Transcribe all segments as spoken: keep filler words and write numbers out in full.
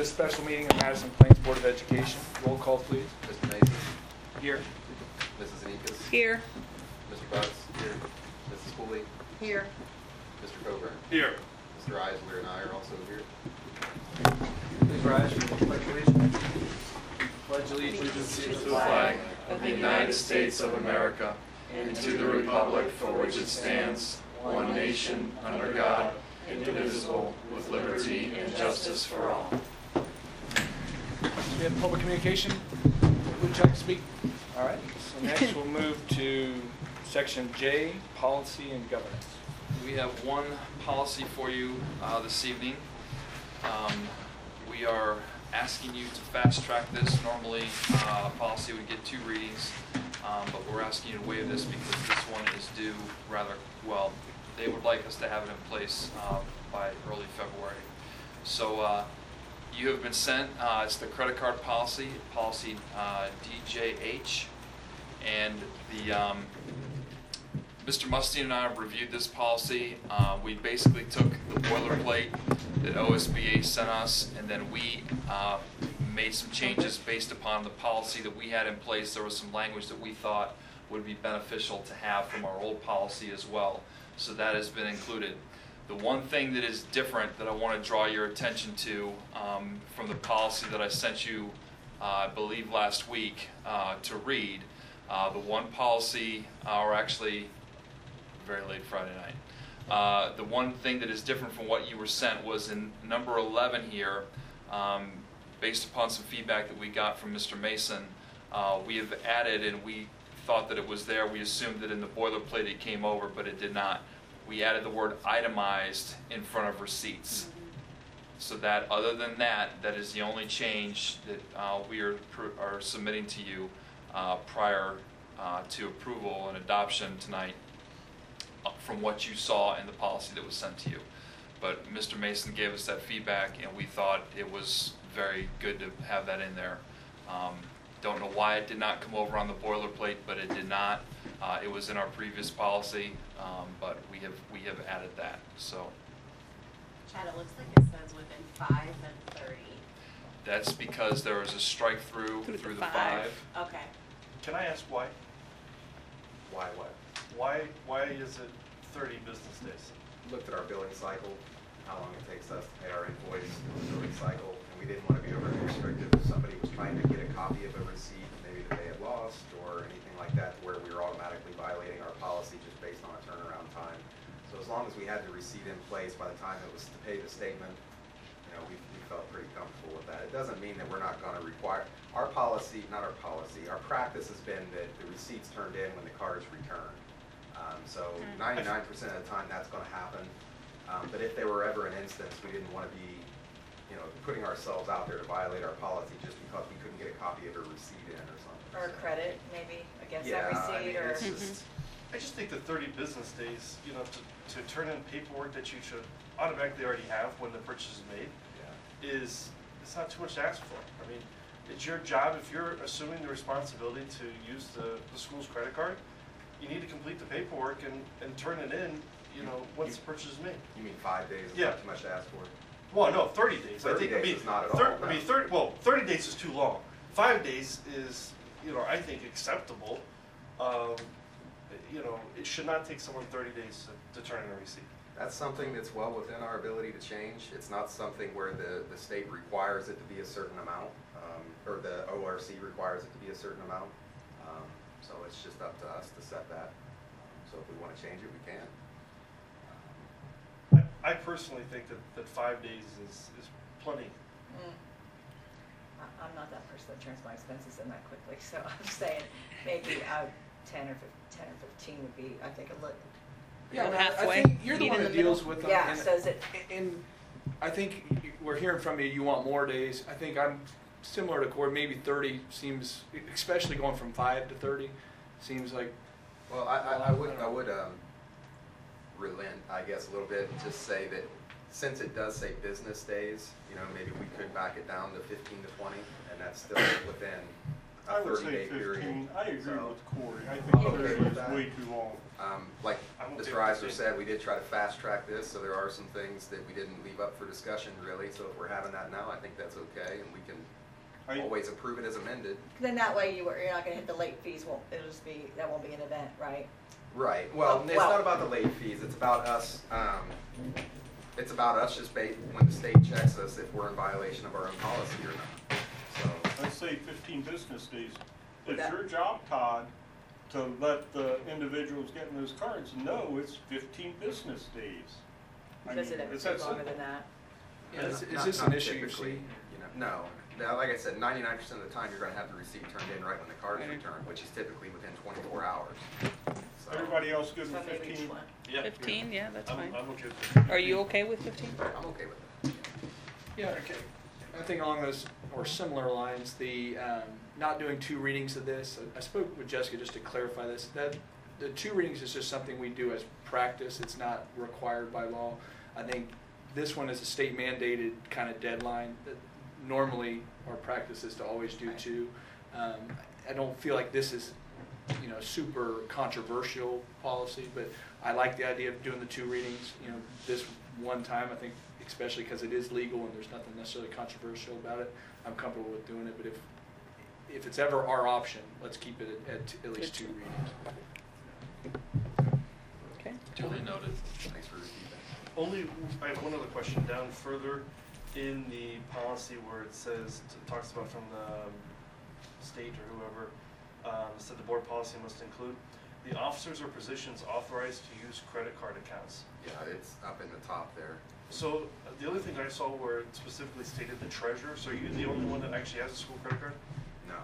this special meeting of Madison Plains Board of Education. Roll call, please. Mister Mason. Here. Missus Anikas. Here. Mister Butts. Here. Missus Cooley. Here. Mister Coburn. Here. Mister Eisler and I are also here. Please rise for the pledge allegiance. Pledge allegiance to the flag of the United States of America and to the republic for which it stands, one nation, under God, indivisible, with liberty and justice for all. We have public communication. Would you like to speak? All right. So next we'll move to section J, policy and governance. We have one policy for you uh, this evening. Um, we are asking you to fast track this. Normally, uh, policy would get two readings, um, but we're asking you to waive this because this one is due rather well. They would like us to have it in place uh, by early February. So uh, you have been sent, uh, it's the credit card policy, policy uh, D J H, and the um, Mister Mustine and I have reviewed this policy. Uh, we basically took the boilerplate that O S B A sent us, and then we uh, made some changes based upon the policy that we had in place. There was some language that we thought would be beneficial to have from our old policy as well. So that has been included. The one thing that is different that I want to draw your attention to um, from the policy that I sent you, uh, I believe last week, uh, to read, uh, the one policy, uh, or actually very late Friday night, uh, the one thing that is different from what you were sent was in number eleven here, um, based upon some feedback that we got from Mister Mason, uh, we have added, and we thought that it was there. We assumed that in the boilerplate it came over, but it did not. We added the word itemized in front of receipts. So that, other than that, that is the only change that uh, we are, are submitting to you uh, prior uh, to approval and adoption tonight uh, from what you saw in the policy that was sent to you. But Mister Mason gave us that feedback, and we thought it was very good to have that in there. Um, Don't know why it did not come over on the boilerplate, but it did not. Uh, it was in our previous policy, um, but we have we have added that. So Chad, it looks like it says within five and thirty. that's because there was a strike through Through through, the the five. five. Okay. Can I ask why? Why what? Why why is it thirty business days? Looked at our billing cycle, how long it takes us to pay our invoice in the billing cycle, and we didn't want to be overly restrictive if somebody was trying to get a copy of a receipt, maybe that they had lost or anything like that, where we were automatically violating our policy just based on a turnaround time. So as long as we had the receipt in place by the time it was to pay the statement, you know, we, we felt pretty comfortable with that. It doesn't mean that we're not going to require, our policy, not our policy, our practice has been that the receipt's turned in when the card is returned. Um, so ninety-nine percent of the time that's going to happen. Um, but if there were ever an instance we didn't want to be, you know, putting ourselves out there to violate our policy just because we couldn't get a copy of a receipt in or something. Or So, credit, maybe, against yeah, that I receipt, mean, or... it's just, I just think the thirty business days, you know, to, to turn in paperwork that you should automatically already have when the purchase is made yeah. is, it's not too much to ask for. I mean, it's your job, if you're assuming the responsibility to use the, the school's credit card, you need to complete the paperwork and, and turn it in, you know, once the purchase is made. You mean five days is Yeah. not too much to ask for? Well, no, thirty days. I thirty think, I days mean, is not at thir- all, I mean, no. thirty, well, thirty days is too long. Five days is, you know, I think acceptable. Um, you know, it should not take someone thirty days to, to turn in a receipt. That's something that's well within our ability to change. It's not something where the, the state requires it to be a certain amount, um, or the O R C requires it to be a certain amount. Um, so it's just up to us to set that. Um, so if we want to change it, we can. I, I personally think that, that five days is, is plenty. Mm. I- I'm not that person that turns my expenses in that quickly, so I'm saying maybe uh, ten or fif- ten or fifteen would be, I think, a little. Yeah, Go I halfway. think you're the Meet one in that the middle. deals with them. Yeah, and, says it. And I think we're hearing from you, you want more days. I think I'm similar to Cord, maybe thirty seems, especially going from five to thirty, seems like. Well, I, I, I would, I would um, relent, I guess, a little bit and just say that since it does say business days, you know, maybe we could back it down to fifteen to twenty, and that's still within a I would say thirty-day period. fifteen. I agree So, with Corey. I You think okay thirty with is that? way too long. Um, like I'm okay Mister with Eisner fifteen. said, we did try to fast track this, so there are some things that we didn't leave up for discussion really. So if we're having that now, I think that's okay, and we can I- always approve it as amended. Then that way you were, you're not gonna hit the late fees, won't, it'll just be, that won't be an event, right? Right, well, Oh, it's well- not about the late fees, it's about us, um, it's about us just ba- when the state checks us if we're in violation of our own policy or not. So, I'd say fifteen business days. Would It's that- your job, Todd, to let the individuals getting those cards know it's fifteen business days. I Does mean, it ever it's take that longer simple. than that? Yeah, is, is not- this not an issue you typically, see? You know, no, now, like I said, ninety-nine percent of the time, you're gonna have the receipt turned in right when the card's Right. returned, which is typically within twenty-four hours. So, Everybody else good So with maybe fifteen? twenty. Yeah. Fifteen, yeah, that's I'm, fine. I'm okay with fifteen. Are you okay with fifteen? I'm okay with it. Yeah, okay. I think along those or similar lines, the um, not doing two readings of this. I spoke with Jessica just to clarify this. That the two readings is just something we do as practice. It's not required by law. I think this one is a state mandated kind of deadline. That normally our practice is to always do Right. two. Um, I don't feel like this is, you know, super controversial policy, but I like the idea of doing the two readings. You know, this one time, I think, especially because it is legal and there's nothing necessarily controversial about it, I'm comfortable with doing it. But if if it's ever our option, let's keep it at, at, at least two readings. Okay. Duly noted. Thanks for the feedback. Only, I have one other question down further in the policy where it says, it talks about from the state or whoever, um, said the board policy must include the officers or positions authorized to use credit card accounts. Yeah, it's up in the top there. So uh, the only thing I saw where it specifically stated the treasurer, so are you the only one that actually has a school credit card? No.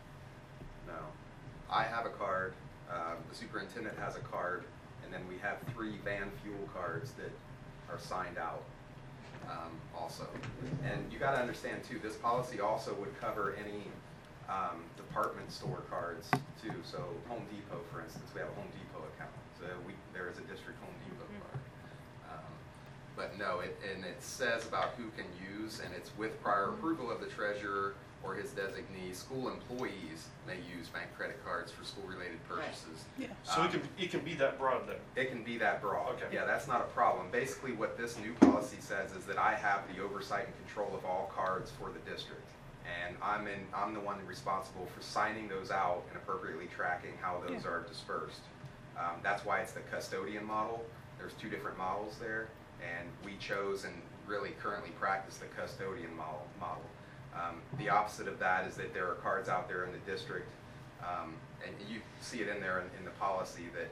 No. I have a card, um, the superintendent has a card, and then we have three van fuel cards that are signed out, um, also. And you gotta understand too, this policy also would cover any, um, department store cards too. So Home Depot, for instance, we have a Home Depot account, so we, there is a district Home Depot card. Um, But no, it, and it says about who can use, and it's with prior approval of the treasurer or his designee. School employees may use bank credit cards for school-related purposes. Yeah. So Um, it can, it can be that broad then? It can be that broad. Okay. Yeah, that's not a problem. Basically, what this new policy says is that I have the oversight and control of all cards for the district. And I'm in, I'm the one responsible for signing those out and appropriately tracking how those Yeah. are dispersed. Um, that's why it's the custodian model. There's two different models there, and we chose and really currently practice the custodian model. model. Um, the opposite of that is that there are cards out there in the district, um, and you see it in there in, in the policy that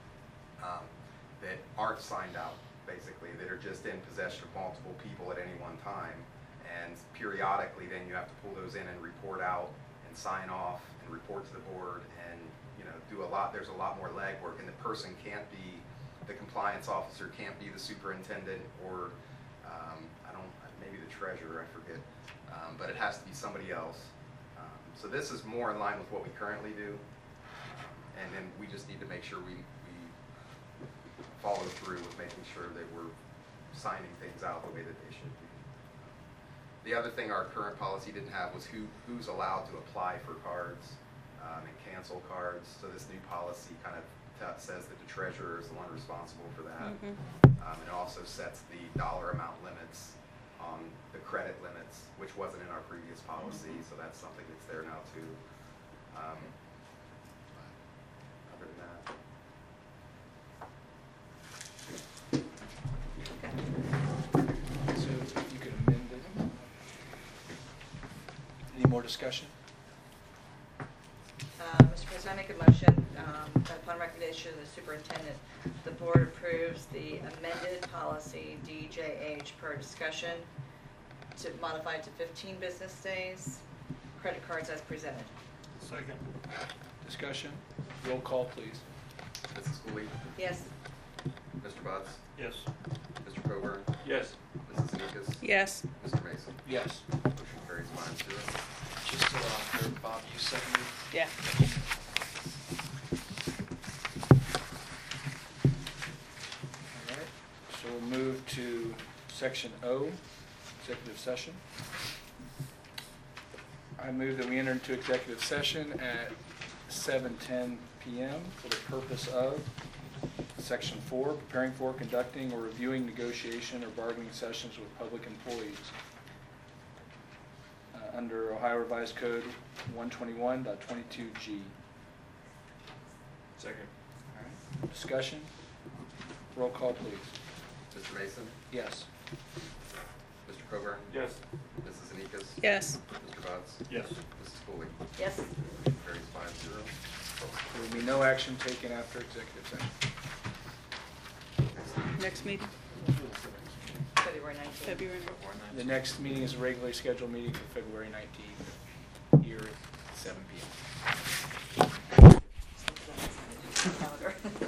um, that aren't signed out, basically, that are just in possession of multiple people at any one time. And periodically, then you have to pull those in and report out and sign off and report to the board and, you know, do a lot, there's a lot more legwork. And the person can't be, the compliance officer can't be the superintendent or, um, I don't, maybe the treasurer, I forget. Um, but it has to be somebody else. Um, so this is more in line with what we currently do. Um, and then we just need to make sure we, we follow through with making sure that we're signing things out the way that they should be. The other thing our current policy didn't have was who, who's allowed to apply for cards um, and cancel cards. So this new policy kind of t- says that the treasurer is the one responsible for that. Mhm. Um, it also sets the dollar amount limits on the credit limits, which wasn't in our previous policy, so that's something that's there now too. Um, but other than that, So you can amend it. Any more discussion? Uh, Mister President, I make a motion um, that upon recommendation of the superintendent, the board approves the amended policy D J H per discussion to modify it to fifteen business days, credit cards as presented. Second. Discussion? Roll call, please. Missus Cooley, Yes. Mister Butts, Yes. Mister Coburn, Yes. Missus Zemeckis, Yes. Mister Mason. Yes. Motion carries five zero. Just so I'm clear, Bob, you seconded? Yeah. All right, so we'll move to section O, executive session. I I move that we enter into executive session at seven ten p m for the purpose of Section four, preparing for, conducting, or reviewing negotiation or bargaining sessions with public employees uh, under Ohio Revised Code one twenty-one point twenty-two G. Second. All right. Discussion? Roll call, please. Mister Mason? Yes. Mister Coburn? Yes. MissusAnikas? Yes. Mister Butts? Yes. Missus Cooley? Yes. Carries five zero. There will be no action taken after executive session. Next meeting, February nineteenth. February. The next meeting is a regularly scheduled meeting for February nineteenth, here at seven p m